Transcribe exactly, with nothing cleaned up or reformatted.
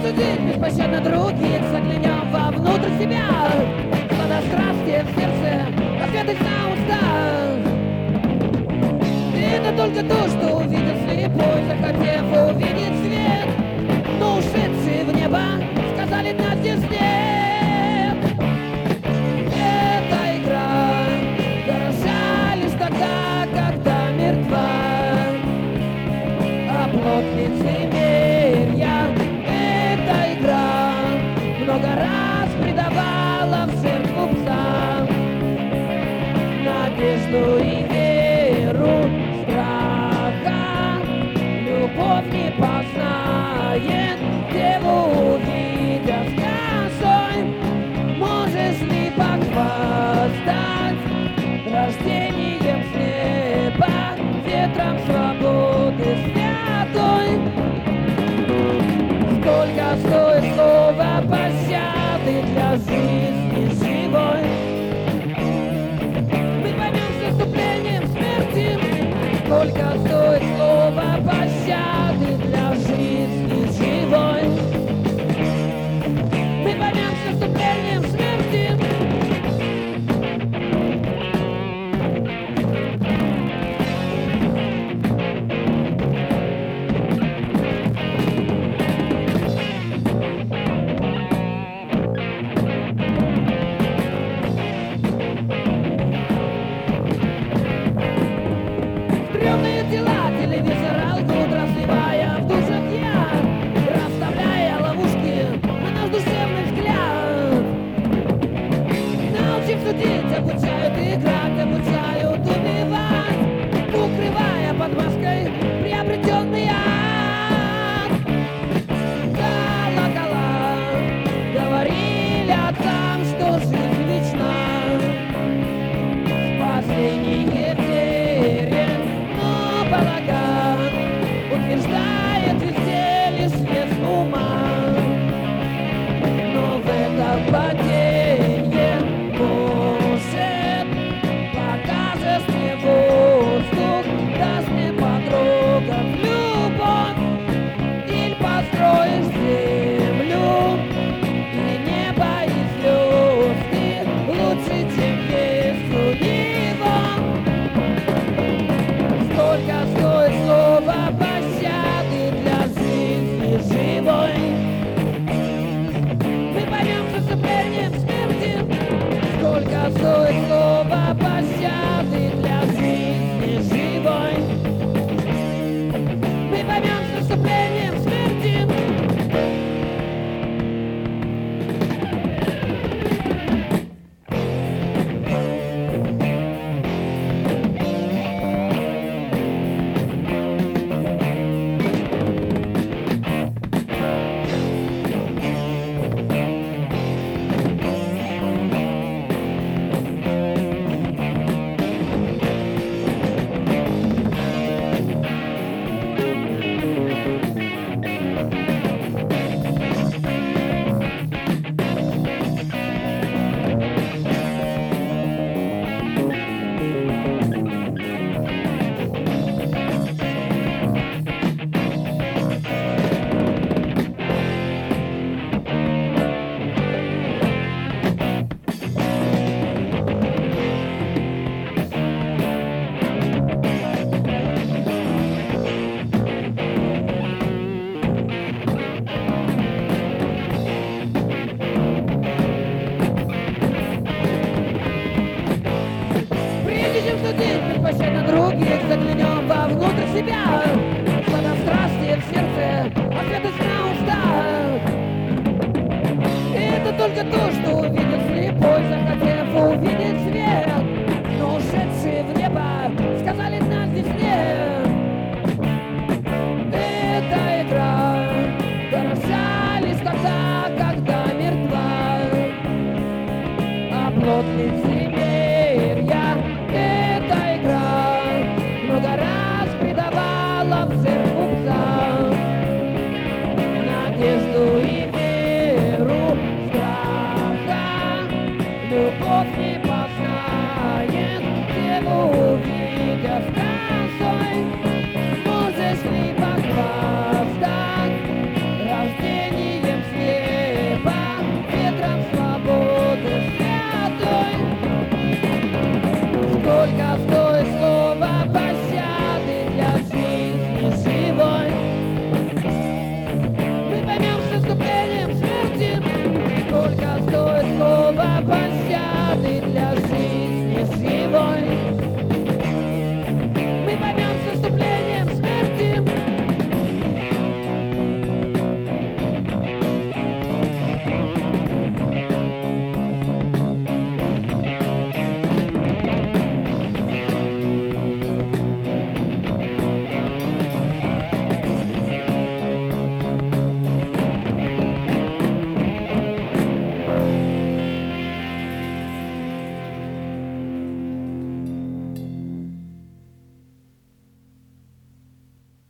судить беспощадно других, заглянем вовнутрь себя. Сладострастие в сердце, ответить на устах. Это только то, что увидел слепой, захотев увидеть свет. Но ушедшие в небо сказали, нас здесь нет. Эта игра хороша лишь тогда, когда мертва. А плод лицемерия, эта игра много раз предавала в жертву пса. Надежду и веру, страха, любовь не познает. Деву увидя с косой, можешь ли похвастать рождением с неба, ветром свободы святой? Сколько стоит слово пощады для жизни живой? Мы поймем с наступлением смерти. Сколько стоит слово пощады для жизни живой? Мы поймем с наступлением смерти. Стрёмные дела, телевизор, алкут, разливая в душах яд, расставляя ловушки на наш душевный взгляд. Научив судить, обучают играть, обучают убивать, укрывая под маской приобретенный ад. Колокола говорили отцам, что жизнь вечна. Спасение верен, но балаган утверждает везде лишь свет ума. Но в этом падении может покажешь мне воздух, даст мне потрогать любовь, или построишь землю, или небо и звезды лучше, чем есть у него. Сколько стоит слово пощады для жизни живой? Мы поймем с наступлением смерти. Сколько стоит слово пощады для жизни живой? Мы поймем с наступлением смерти. Судить беспощадно других, заглянем вовнутрь себя. Сладострастие в сердце, ответить на устах. Это только то, что увидел слепой, захотев увидеть свет. Но ушедшие в небо сказали, нас здесь нет. Эта игра хороша лишь тогда, когда мертва. А плод лицемерия, эта игра много раз предавала в жертву пса. Надежду и веру, страха, любовь не познает. Деву увидя с косой, можешь ли похвастать рождением преступление